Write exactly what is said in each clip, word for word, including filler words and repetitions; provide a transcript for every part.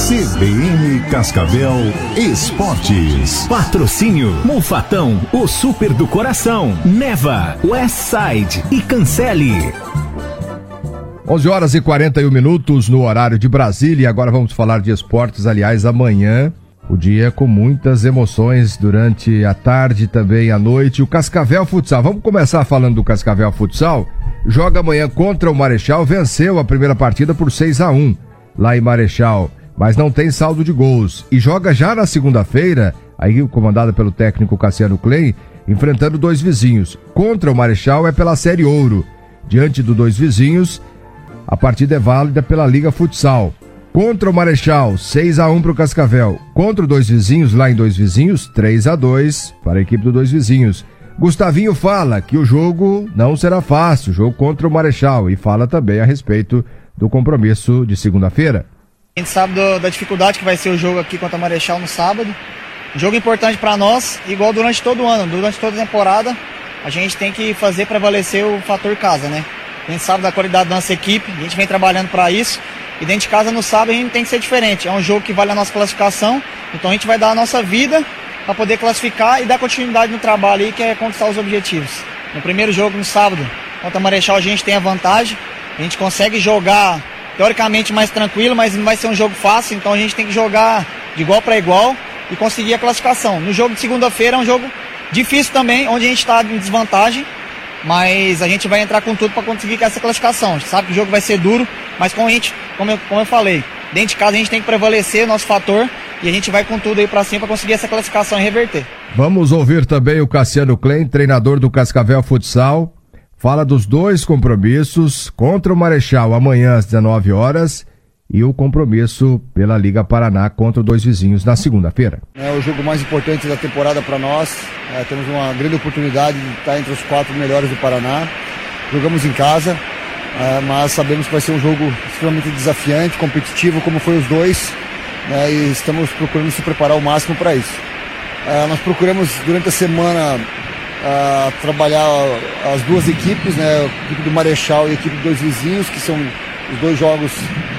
C B N Cascavel Esportes. Patrocínio Mufatão, o super do coração. Neva, Westside e Cancele. onze horas e quarenta e um minutos no horário de Brasília. E agora vamos falar de esportes. Aliás, amanhã o dia com muitas emoções durante a tarde, também à noite. O Cascavel Futsal. Vamos começar falando do Cascavel Futsal. Joga amanhã contra o Marechal. Venceu a primeira partida por seis a um lá em Marechal, mas não tem saldo de gols. E joga já na segunda-feira, aí comandada pelo técnico Cassiano Klein, enfrentando dois vizinhos. Contra o Marechal é pela Série Ouro. Diante dos dois vizinhos, a partida é válida pela Liga Futsal. Contra o Marechal, seis a um para o Cascavel. Contra os dois vizinhos, lá em dois vizinhos, três a dois para a equipe dos dois vizinhos. Gustavinho fala que o jogo não será fácil, o jogo contra o Marechal, e fala também a respeito do compromisso de segunda-feira. A gente sabe do, da dificuldade que vai ser o jogo aqui contra o Marechal no sábado. Jogo importante para nós, igual durante todo o ano, durante toda a temporada, a gente tem que fazer prevalecer o fator casa, né? A gente sabe da qualidade da nossa equipe, a gente vem trabalhando para isso, e dentro de casa no sábado a gente tem que ser diferente. É um jogo que vale a nossa classificação, então a gente vai dar a nossa vida para poder classificar e dar continuidade no trabalho aí, que é conquistar os objetivos. No primeiro jogo, no sábado, contra o Marechal, a gente tem a vantagem, a gente consegue jogar teoricamente mais tranquilo, mas não vai ser um jogo fácil, então a gente tem que jogar de igual para igual e conseguir a classificação. No jogo de segunda-feira é um jogo difícil também, onde a gente está em desvantagem, mas a gente vai entrar com tudo para conseguir essa classificação. A gente sabe que o jogo vai ser duro, mas como, a gente, como, eu, como eu falei, dentro de casa a gente tem que prevalecer o nosso fator e a gente vai com tudo aí para cima para conseguir essa classificação e reverter. Vamos ouvir também o Cassiano Klein, treinador do Cascavel Futsal. Fala dos dois compromissos contra o Marechal amanhã às dezenove horas e o compromisso pela Liga Paraná contra os dois vizinhos na segunda-feira. É o jogo mais importante da temporada para nós. É, temos uma grande oportunidade de estar entre os quatro melhores do Paraná. Jogamos em casa, é, mas sabemos que vai ser um jogo extremamente desafiante, competitivo, como foi os dois, né, e estamos procurando se preparar ao máximo para isso. É, nós procuramos durante a semana a trabalhar as duas equipes, né, a equipe do Marechal e a equipe dos dois vizinhos, que são os dois jogos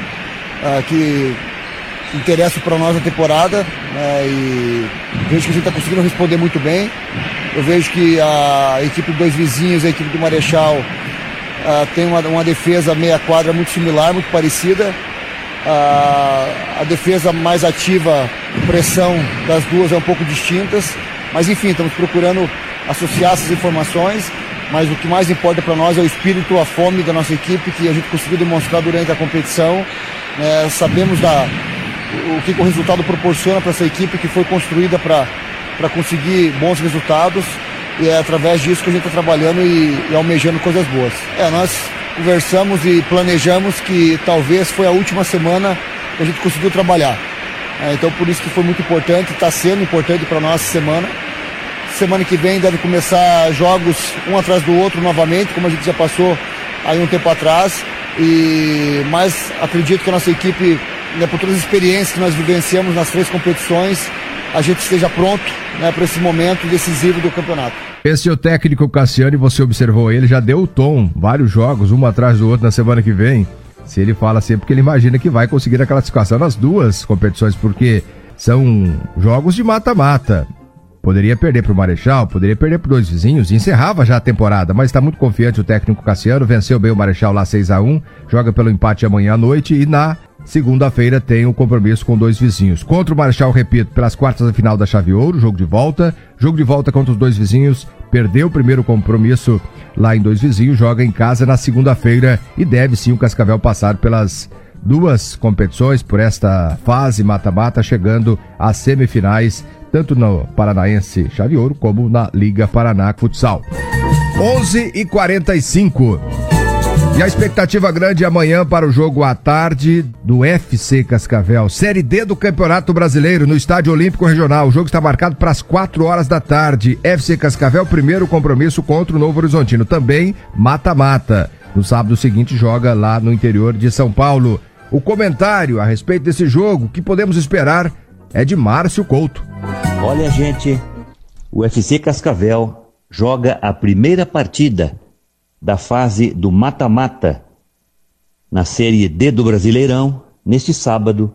uh, que interessam para nós na temporada, né, e vejo que a gente está conseguindo responder muito bem. Eu vejo que a equipe dos dois vizinhos e a equipe do Marechal uh, tem uma, uma defesa meia quadra muito similar, muito parecida. Uh, a defesa mais ativa, pressão das duas é um pouco distintas, mas enfim, estamos procurando associar essas informações, mas o que mais importa para nós é o espírito, a fome da nossa equipe, que a gente conseguiu demonstrar durante a competição. É, sabemos da, o que o resultado proporciona para essa equipe que foi construída para conseguir bons resultados, e é através disso que a gente está trabalhando e, e almejando coisas boas. É, nós conversamos e planejamos que talvez foi a última semana que a gente conseguiu trabalhar. É, então por isso que foi muito importante, está sendo importante para nós essa semana. Semana que vem deve começar jogos um atrás do outro novamente, como a gente já passou aí um tempo atrás. E, mas acredito que a nossa equipe, né, por todas as experiências que nós vivenciamos nas três competições, a gente esteja pronto, né, para esse momento decisivo do campeonato. Esse é o técnico Cassiano, e você observou ele, já deu o tom, vários jogos, um atrás do outro na semana que vem. Se ele fala sempre que ele imagina que vai conseguir a classificação nas duas competições, porque são jogos de mata-mata. Poderia perder para o Marechal, poderia perder para dois vizinhos, e encerrava já a temporada, mas está muito confiante o técnico Cassiano, venceu bem o Marechal lá seis a um, joga pelo empate amanhã à noite, e na segunda-feira tem um compromisso com dois vizinhos. Contra o Marechal, repito, pelas quartas da final da Chave Ouro, jogo de volta, jogo de volta contra os dois vizinhos, perdeu o primeiro compromisso lá em dois vizinhos, joga em casa na segunda-feira, e deve sim o Cascavel passar pelas duas competições, por esta fase mata-mata, chegando às semifinais, tanto no Paranaense Chave Ouro como na Liga Paraná Futsal. onze e quarenta e cinco. E a expectativa grande amanhã para o jogo à tarde do F C Cascavel, Série D do Campeonato Brasileiro, no Estádio Olímpico Regional. O jogo está marcado para as quatro horas da tarde. F C Cascavel, primeiro compromisso contra o Novo Horizontino, também mata-mata. No sábado seguinte joga lá no interior de São Paulo. O comentário a respeito desse jogo, que podemos esperar, é de Márcio Couto. Olha, gente, o F C Cascavel joga a primeira partida da fase do mata-mata na Série D do Brasileirão neste sábado,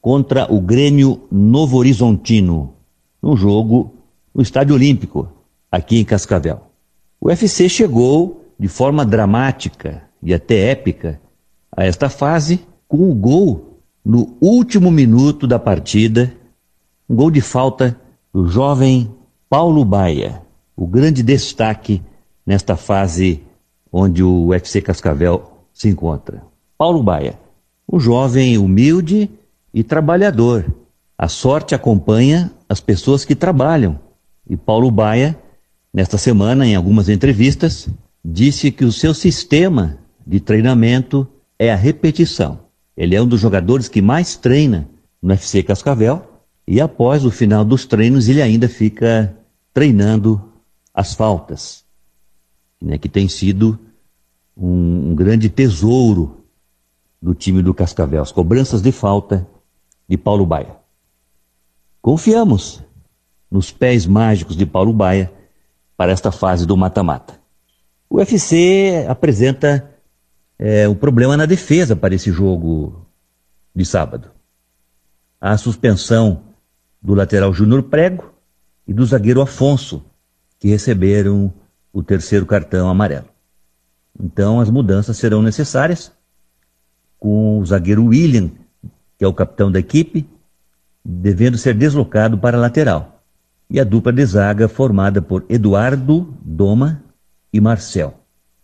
contra o Grêmio Novo Horizontino, num jogo no Estádio Olímpico, aqui em Cascavel. O U F C chegou de forma dramática e até épica a esta fase com o gol no último minuto da partida, um gol de falta do jovem Paulo Baia, o grande destaque nesta fase onde o U F C Cascavel se encontra. Paulo Baia, um jovem humilde e trabalhador. A sorte acompanha as pessoas que trabalham. E Paulo Baia, nesta semana, em algumas entrevistas, disse que o seu sistema de treinamento é a repetição. Ele é um dos jogadores que mais treina no U F C Cascavel e após o final dos treinos ele ainda fica treinando as faltas, né, que tem sido um, um grande tesouro do time do Cascavel, as cobranças de falta de Paulo Baia. Confiamos nos pés mágicos de Paulo Baia para esta fase do mata-mata. O U F C apresenta é, um problema na defesa para esse jogo de sábado. A suspensão do lateral Júnior Prego e do zagueiro Afonso, que receberam o terceiro cartão amarelo. Então as mudanças serão necessárias, com o zagueiro William, que é o capitão da equipe, devendo ser deslocado para a lateral. E a dupla de zaga formada por Eduardo, Doma e Marcel.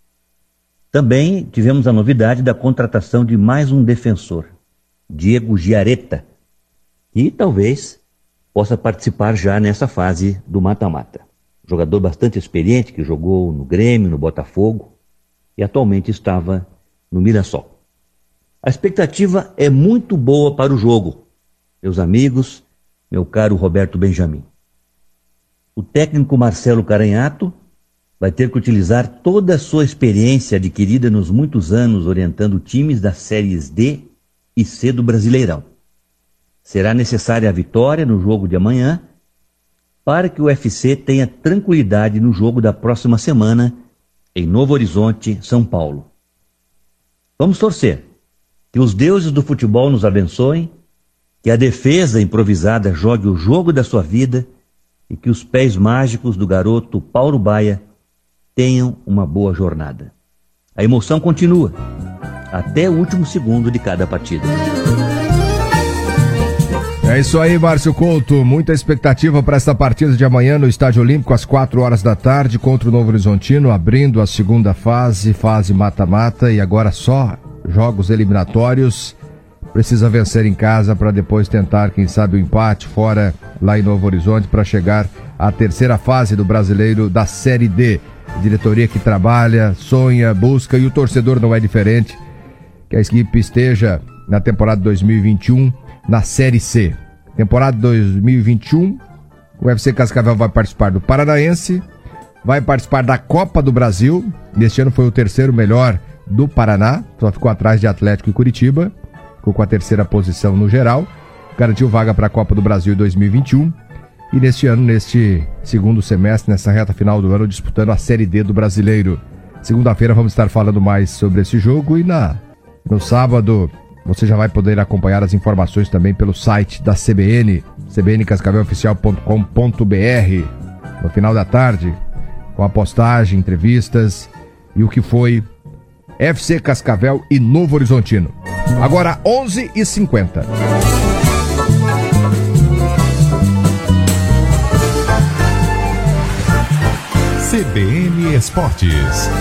Também tivemos a novidade da contratação de mais um defensor, Diego Giaretta, que talvez possa participar já nessa fase do mata-mata. Jogador bastante experiente que jogou no Grêmio, no Botafogo e atualmente estava no Mirassol. A expectativa é muito boa para o jogo, meus amigos, meu caro Roberto Benjamin. O técnico Marcelo Caranhato vai ter que utilizar toda a sua experiência adquirida nos muitos anos orientando times das séries D e C do Brasileirão. Será necessária a vitória no jogo de amanhã para que o U F C tenha tranquilidade no jogo da próxima semana em Novo Horizonte, São Paulo. Vamos torcer que os deuses do futebol nos abençoem, que a defesa improvisada jogue o jogo da sua vida e que os pés mágicos do garoto Paulo Baia tenham uma boa jornada. A emoção continua até o último segundo de cada partida. É isso aí, Márcio Couto. Muita expectativa para esta partida de amanhã no Estádio Olímpico, às quatro horas da tarde, contra o Novo Horizontino, abrindo a segunda fase, fase mata-mata, e agora só jogos eliminatórios. Precisa vencer em casa para depois tentar, quem sabe, o empate fora lá em Novo Horizonte para chegar à terceira fase do Brasileiro da Série D. Diretoria que trabalha, sonha, busca, e o torcedor não é diferente, que a equipe esteja na temporada dois mil e vinte e um na Série C. Temporada dois mil e vinte e um, o U F C Cascavel vai participar do Paranaense, vai participar da Copa do Brasil. Neste ano foi o terceiro melhor do Paraná, só ficou atrás de Atlético e Curitiba, ficou com a terceira posição no geral, garantiu vaga para a Copa do Brasil dois mil e vinte e um. E neste ano, neste segundo semestre, nessa reta final do ano, disputando a Série D do Brasileiro. Segunda-feira vamos estar falando mais sobre esse jogo e na, no sábado você já vai poder acompanhar as informações também pelo site da C B N, c b n cascavel oficial ponto com ponto b r. No final da tarde, com a postagem, entrevistas e o que foi F C Cascavel e Novo Horizontino. Agora onze e cinquenta. C B N Esportes.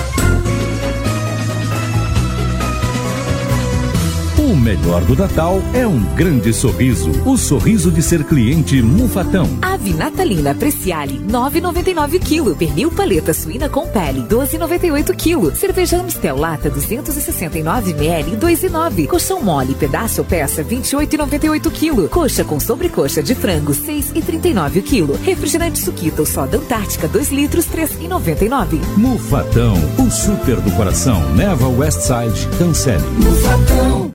O melhor do Natal é um grande sorriso. O sorriso de ser cliente Mufatão. Ave natalina Preciale, nove reais e noventa e nove quilo. Pernil paleta suína com pele, doze reais e noventa e oito quilo. Cerveja Amstel lata duzentos e sessenta e nove mililitros, dois reais e nove. Colchão mole, pedaço ou peça, vinte e oito reais e noventa e oito quilo. Coxa com sobrecoxa de frango, seis reais e trinta e nove quilo. Refrigerante Suquita ou soda Antártica, dois litros, três reais e noventa e nove. Mufatão, o super do coração. Neva Westside, Cancele. Mufatão.